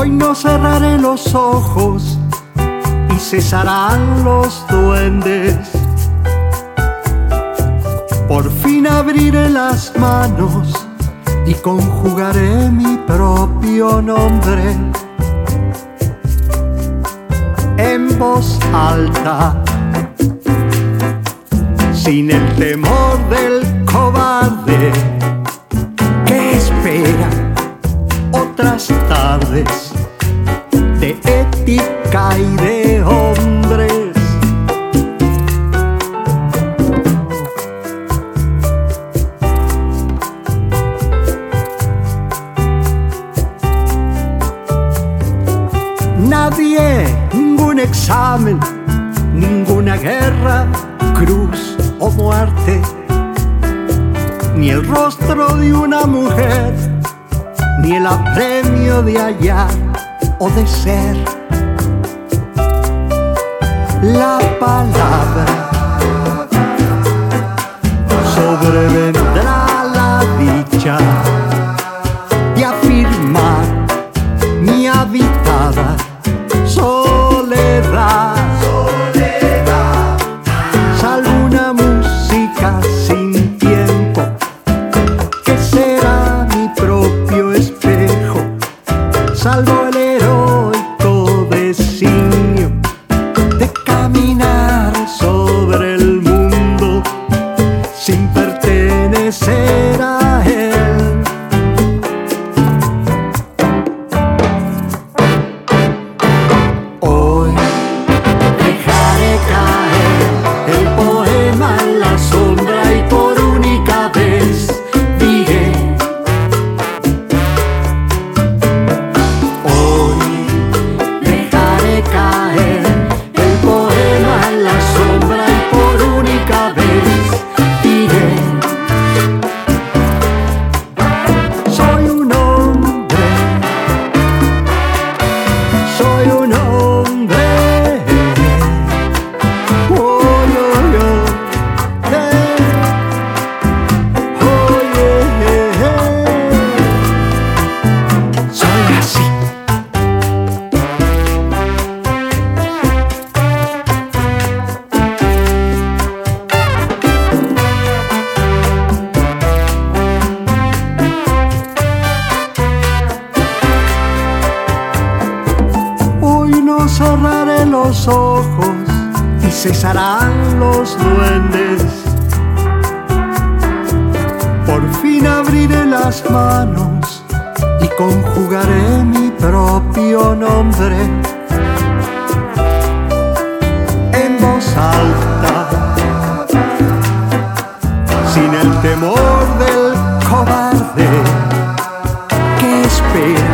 Hoy no cerraré los ojos y cesarán los duendes. Por fin abriré las manos y conjugaré mi propio nombre en voz alta, sin el temor del cobarde que espera otras tardes de ética y de hombres. Nadie, ningún examen, ninguna guerra, cruz o muerte, ni el rostro de una mujer, ni el apremio de hallar o de ser. La palabra sobrevendrá la dicha de afirmar mi habitada soledad. Salvo una música sin tiempo que será mi propio espejo, salvo el heroico designio de caminar sobre el mundo sin pertenecer a él. Hoy dejaré caer el poema en la sombra y por única vez diré: hoy dejaré caer el poema en la sombra y por única vez diré: soy un hombre, soy un hombre. Oh, yo, oh, soy así. Hoy no cerraré los ojos y cesarán los duendes. Por fin abriré las manos y conjugaré mi propio nombre en voz alta, sin el temor del cobarde que espera